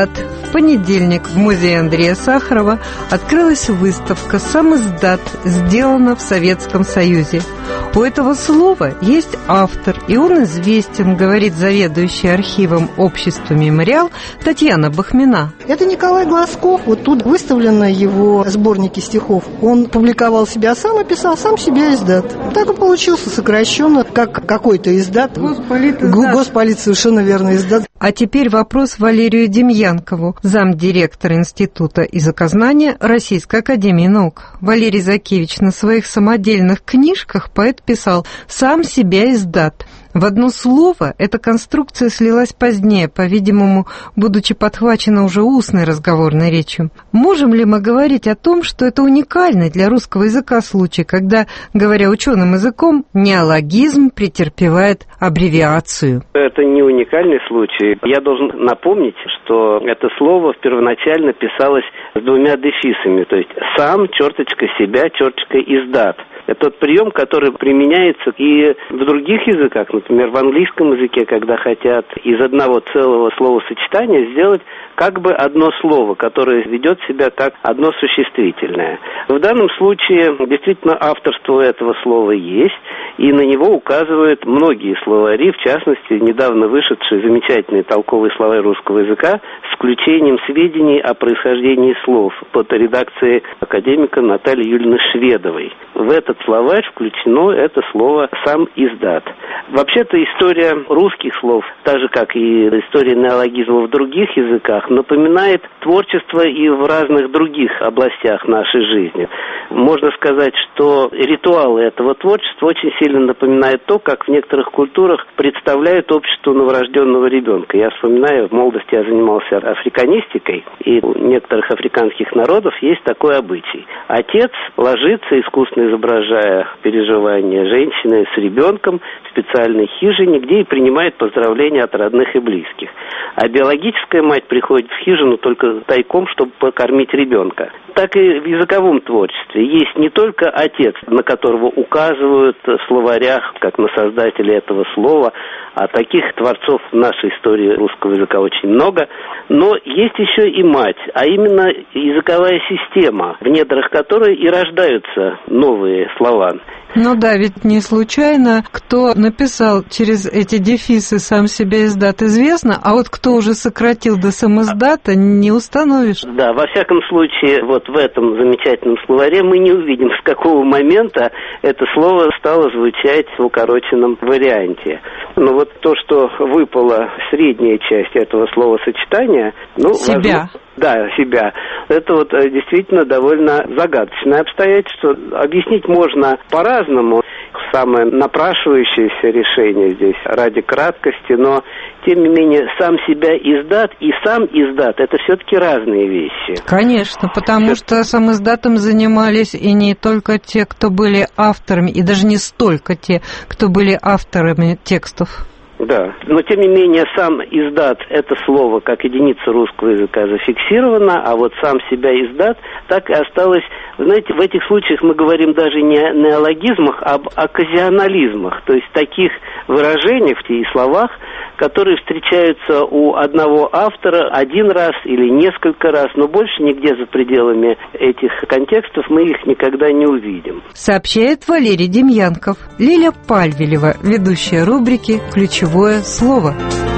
В понедельник в музее Андрея Сахарова открылась выставка «Самиздат. Сделано в Советском Союзе». У этого слова есть автор, и он известен, говорит заведующий архивом общества «Мемориал» Татьяна Бахмина. Это Николай Глазков. Вот тут выставлены его сборники стихов. Он публиковал себя сам и писал сам себя издат. Так и получился сокращенно, как какой-то издат. Госполит издат. Госполит, совершенно верно, издат. А теперь вопрос Валерию Демьянкову, замдиректора Института языкознания Российской академии наук. Валерий Закевич на своих самодельных книжках поэт писал «сам себя издат». В одно слово эта конструкция слилась позднее, по-видимому, будучи подхвачена уже устной разговорной речью. Можем ли мы говорить о том, что это уникальный для русского языка случай, когда, говоря ученым языком, неологизм претерпевает аббревиацию? Это не уникальный случай. Я должен напомнить, что это слово первоначально писалось с двумя дефисами, то есть «сам», черточка «себя», черточка «издат». Это тот прием, который применяется и в других языках, например, в английском языке, когда хотят из одного целого словосочетания сделать как бы одно слово, которое ведет себя как одно существительное. В данном случае действительно авторство этого слова есть, и на него указывают многие словари, в частности, недавно вышедший замечательный толковый словарь русского языка с включением сведений о происхождении слов под редакцией академика Натальи Юрьевны Шведовой. В этот словарь включено это слово «сам издат». Вообще-то история русских слов, так же как и история неологизмов в других языках, напоминает творчество и в разных других областях нашей жизни. Можно сказать, что ритуалы этого творчества очень сильно напоминают то, как в некоторых культурах представляют обществу новорожденного ребенка. Я вспоминаю, в молодости я занимался африканистикой, и у некоторых африканских народов есть такой обычай. Отец ложится, искусно изображая переживания женщины с ребенком в специальной хижине, где и принимает поздравления от родных и близких. А биологическая мать приходит в хижину только тайком, чтобы покормить ребенка. Так и в языковом творчестве есть не только отец, на которого указывают в словарях, как на создателя этого слова, а таких творцов в нашей истории русского языка очень много, но есть еще и мать, а именно языковая система, в недрах которой и рождаются новые слова. Ну да, ведь не случайно, кто написал через эти дефисы «сам себя издат» известно, а вот кто уже сократил до самиздата, не установишь. Да, во всяком случае, вот в этом замечательном словаре мы не увидим, с какого момента это слово стало звучать в укороченном варианте. Но вот то, что выпала средняя часть этого словосочетания... Ну, себя. Возможно, да, себя. Это вот действительно довольно загадочное обстоятельство. Объяснить можно по-разному. Самое напрашивающееся решение здесь ради краткости, но тем не менее сам себя издат и сам издат — это все-таки разные вещи. Конечно, потому что самиздатом занимались и не только те, кто были авторами, и даже не столько те, кто были авторами текстов. Да, но тем не менее сам издат — это слово как единица русского языка зафиксировано, а вот сам себя издат так и осталось. Вы знаете, в этих случаях мы говорим даже не о неологизмах, а об оказионализмах, то есть таких выражениях и словах, которые встречаются у одного автора один раз или несколько раз, но больше нигде за пределами этих контекстов мы их никогда не увидим. Сообщает Валерий Демьянков. Лиля Пальвелева, ведущая рубрики «Ключевое слово».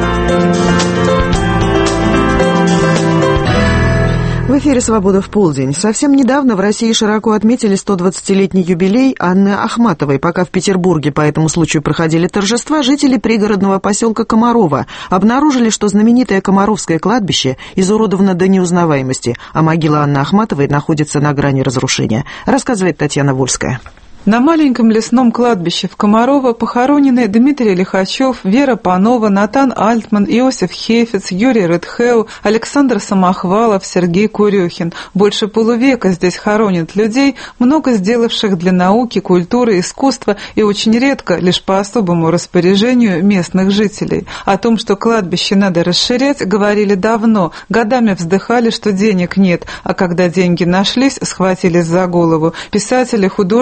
В эфире «Свобода в полдень». Совсем недавно в России широко отметили сто двадцатилетний юбилей Анны Ахматовой. Пока в Петербурге по этому случаю проходили торжества, жители пригородного поселка Комарова обнаружили, что знаменитое Комаровское кладбище изуродовано до неузнаваемости, а могила Анны Ахматовой находится на грани разрушения. Рассказывает Татьяна Вольская. На маленьком лесном кладбище в Комарово похоронены Дмитрий Лихачев, Вера Панова, Натан Альтман, Иосиф Хефец, Юрий Редхеу, Александр Самохвалов, Сергей Курехин. Больше полувека здесь хоронят людей, много сделавших для науки, культуры, искусства и очень редко, лишь по особому распоряжению местных жителей. О том, что кладбище надо расширять, говорили давно, годами вздыхали, что денег нет, а когда деньги нашлись, схватились за голову. Писатели, художники,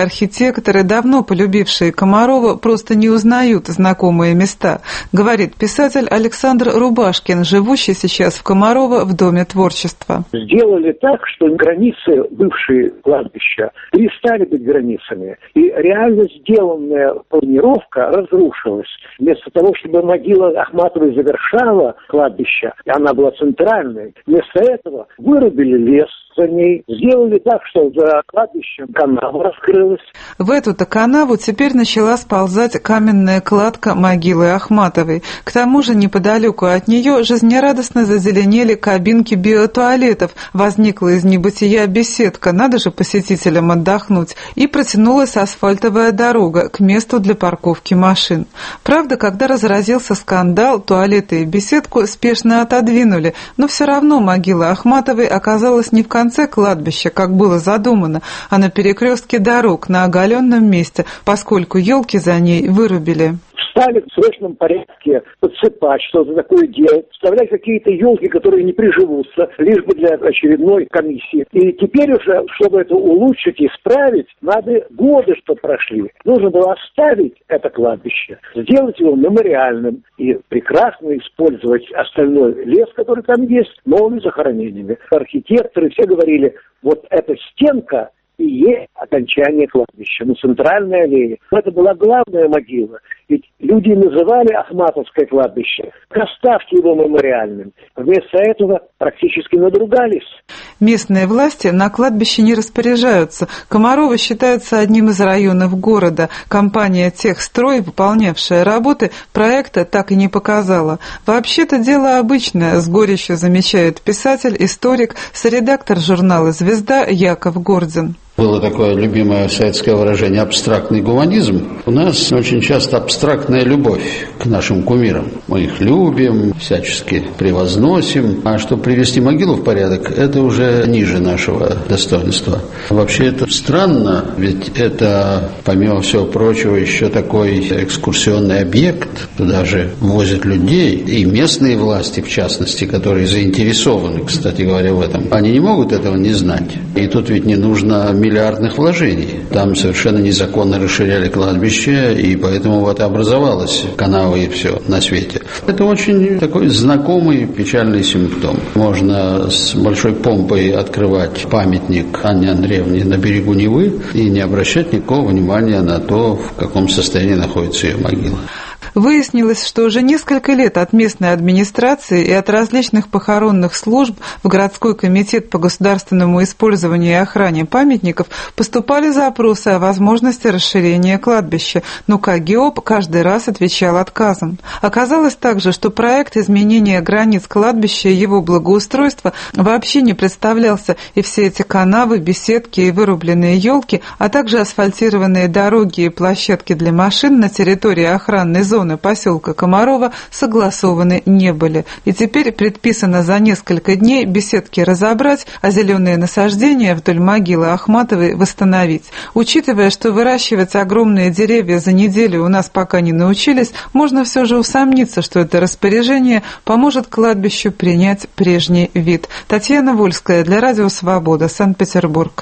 архитекторы, давно полюбившие Комарова, просто не узнают знакомые места, говорит писатель Александр Рубашкин, живущий сейчас в Комарово в Доме творчества. Сделали так, что границы бывшие кладбища перестали быть границами, и реально сделанная планировка разрушилась. Вместо того, чтобы могила Ахматовой завершала кладбище, и она была центральной, вместо этого вырубили лес за ней, сделали так, что за кладбищем канава раскрылась. В эту-то канаву теперь начала сползать каменная кладка могилы Ахматовой. К тому же неподалеку от нее жизнерадостно зазеленели кабинки биотуалетов, возникла из небытия беседка, надо же посетителям отдохнуть, и протянулась асфальтовая дорога к месту для парковки машин. Правда, когда разразился скандал, туалеты и беседку спешно отодвинули, но все равно могила Ахматовой оказалась не в конце кладбища, как было задумано, а на перекрестке дорог на оголенном месте, поскольку елки за ней вырубили. Стали в срочном порядке подсыпать, что-то такое делать, вставлять какие-то елки, которые не приживутся, лишь бы для очередной комиссии. И теперь уже, чтобы это улучшить и исправить, надо годы, что прошли. Нужно было оставить это кладбище, сделать его мемориальным и прекрасно использовать остальной лес, который там есть, новыми захоронениями. Архитекторы все говорили, вот эта стенка и есть окончание кладбища, на центральной аллее. Это была главная могила. Ведь люди называли Ахматовское кладбище, оставьте его мемориальным. Вместо этого практически надругались. Местные власти на кладбище не распоряжаются. Комарово считается одним из районов города. Компания «Техстрой», выполнявшая работы, проекта так и не показала. Вообще-то дело обычное, с горечью замечает писатель, историк, соредактор журнала «Звезда» Яков Гордин. Было такое любимое советское выражение «абстрактный гуманизм». У нас очень часто абстрактная любовь к нашим кумирам. Мы их любим, всячески превозносим. А чтобы привести могилу в порядок, это уже ниже нашего достоинства. Вообще это странно, ведь это, помимо всего прочего, еще такой экскурсионный объект. Туда же возят людей, и местные власти, в частности, которые заинтересованы, кстати говоря, в этом. Они не могут этого не знать. И тут ведь не нужно миллиардных вложений. Там совершенно незаконно расширяли кладбище, и поэтому вот образовалась канава и все на свете. Это очень такой знакомый печальный симптом. Можно с большой помпой открывать памятник Анне Андреевне на берегу Невы и не обращать никакого внимания на то, в каком состоянии находится ее могила. Выяснилось, что уже несколько лет от местной администрации и от различных похоронных служб в городской комитет по государственному использованию и охране памятников поступали запросы о возможности расширения кладбища, но КГИОП каждый раз отвечал отказом. Оказалось также, что проект изменения границ кладбища и его благоустройства вообще не представлялся, и все эти канавы, беседки и вырубленные елки, а также асфальтированные дороги и площадки для машин на территории охранной зоны поселка Комарова согласованы не были. И теперь предписано за несколько дней беседки разобрать, а зеленые насаждения вдоль могилы Ахматовой восстановить. Учитывая, что выращивать огромные деревья за неделю у нас пока не научились, можно все же усомниться, что это распоряжение поможет кладбищу принять прежний вид. Татьяна Вольская для Радио Свобода, Санкт-Петербург.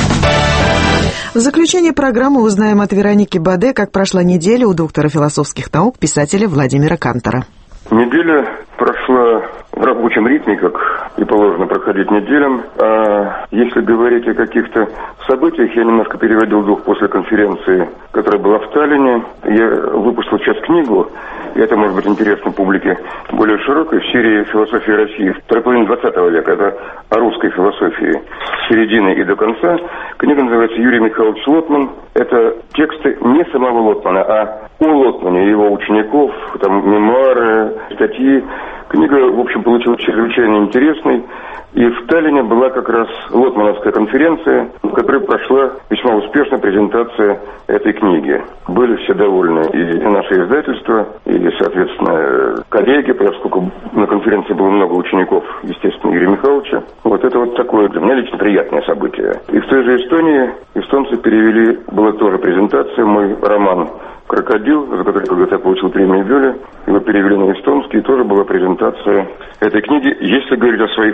В заключение программы узнаем от Вероники Баде, как прошла неделя у доктора философских наук, писателя Владимира Кантора. Неделя прошла в рабочем ритме, как и положено проходить неделям. А если говорить о каких-то событиях, я немножко переводил дух после конференции, которая была в Таллине. Я выпустил сейчас книгу, и это может быть интересно публике более широкой, в серии «Философия России» второй половины двадцатого века. Это о русской философии с середины и до конца. Книга называется «Юрий Михайлович Лотман». Это тексты не самого Лотмана, а о Лотмане, его учеников, там мемуары, статьи. Книга, в общем, получилась чрезвычайно интересной. И в Таллине была как раз Лотмановская конференция, в которой прошла весьма успешная презентация этой книги. Были все довольны, и наше издательство, и, соответственно, коллеги, поскольку на конференции было много учеников, естественно, Юрия Михайловича. Вот это вот такое для меня лично приятное событие. И в той же Эстонии эстонцы перевели, была тоже презентация, мой роман «Крокодил», за который когда-то я получил премию Бёля. Его перевели на эстонский, и тоже была презентация этой книги, если говорить о своих личных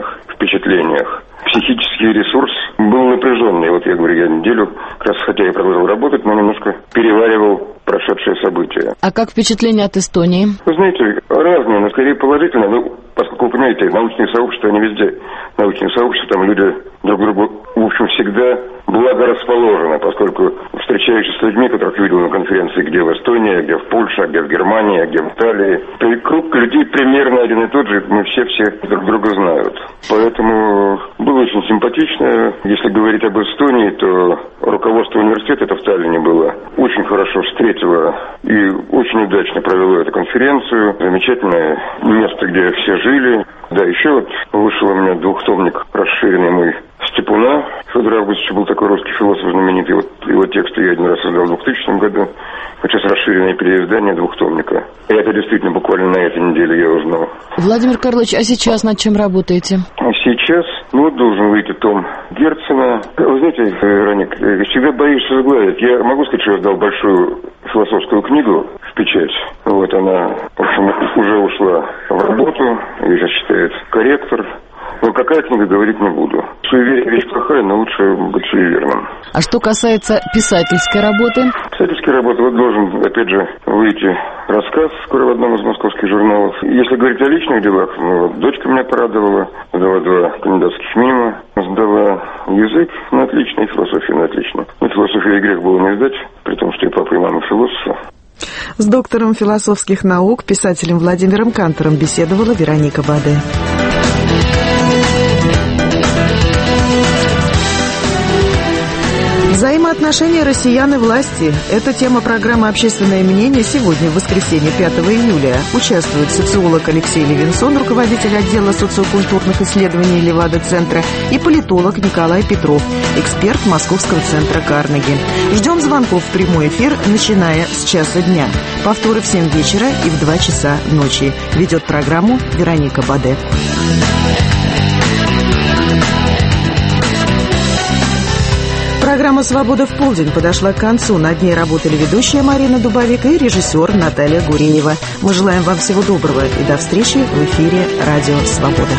разных впечатлениях. Психический ресурс был напряженный. Вот я говорю, я неделю, как раз хотя я продолжил работать, но немножко переваривал прошедшие события. А как впечатление от Эстонии? Вы знаете, разные, но скорее положительные. Ну, поскольку вы понимаете, научные сообщества, они везде научные сообщества, там люди друг другу, в общем, всегда благорасположены, поскольку встречаешься с людьми, которых видел на конференции, где в Эстонии, где в Польше, где в Германии, где в Италии. То и круг людей примерно один и тот же, мы все-все друг друга знают. Поэтому было очень симпатично. Если говорить об Эстонии, то руководство университета, это в Таллине было, очень хорошо встретило и очень удачно провело эту конференцию. Замечательное место, где все жили. Да, еще вот вышел у меня двухтомник, расширенный мой, Степуна. Федор Августович был такой русский философ знаменитый. Вот его тексты я один раз создал в двухтысячном году. Вот сейчас расширенное переиздание двухтомника. И это действительно буквально на этой неделе я узнал. Владимир Карлович, а сейчас над чем работаете? Сейчас, ну, вот должен выйти том Герцена. Вы знаете, Вероник, всегда боишься сгладить. Я могу сказать, что я сдал большую философскую книгу в печать. Вот она, в общем, уже ушла в работу. Ее сейчас читает корректор. Но какая книга, говорить не буду. Суеверие вещь плохая, но лучше быть суеверным. А что касается писательской работы? Писательской работы, вот должен, опять же, выйти рассказ скоро в одном из московских журналов. Если говорить о личных делах, ну, вот дочка меня порадовала, сдала два кандидатских мимо, сдала язык на отлично и философию на отлично. Но философию и грех было не сдать, при том, что и папа, и мама философы. С доктором философских наук, писателем Владимиром Кантором беседовала Вероника Баде. Взаимоотношения россиян и власти – это тема программы «Общественное мнение» сегодня, в воскресенье, пятого июля. Участвует социолог Алексей Левинсон, руководитель отдела социокультурных исследований Левада-центра, и политолог Николай Петров, эксперт Московского центра Карнеги. Ждем звонков в прямой эфир, начиная с часа дня. Повторы в семь вечера и в два часа ночи. Ведет программу Вероника Баде. Программа «Свобода в полдень» подошла к концу. Над ней работали ведущая Марина Дубовик и режиссер Наталья Гуреева. Мы желаем вам всего доброго и до встречи в эфире «Радио Свобода».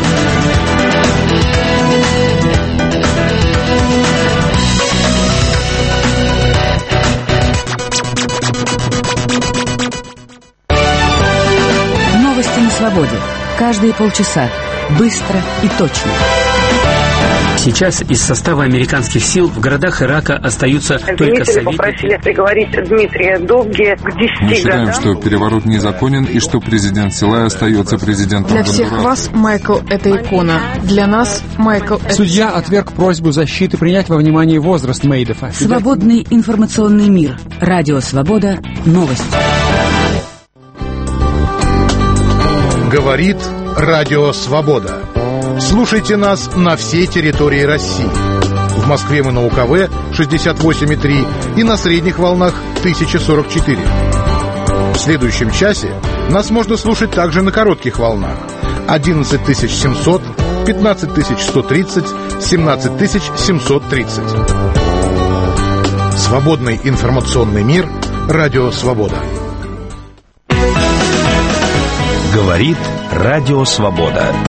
Новости на свободе. Каждые полчаса. Быстро и точно. Сейчас из состава американских сил в городах Ирака остаются только советники. Попросили приговорить Дмитрия Довги к десяти годам. Мы считаем, что переворот незаконен и что президент Силай остается президентом Для всех Гондураса. вас Майкл – это икона. Для нас Майкл – это... Судья отверг просьбу защиты принять во внимание возраст Мейдофа. Свободный информационный мир. Радио Свобода. Новости. Говорит Радио Свобода. Слушайте нас на всей территории России. В Москве мы на УКВ шестьдесят восемь и три и на средних волнах тысяча сорок четыре. В следующем часе нас можно слушать также на коротких волнах одиннадцать тысяч семьсот, пятнадцать тысяч сто тридцать, семнадцать тысяч семьсот тридцать. Свободный информационный мир. Радио Свобода. Говорит Радио Свобода.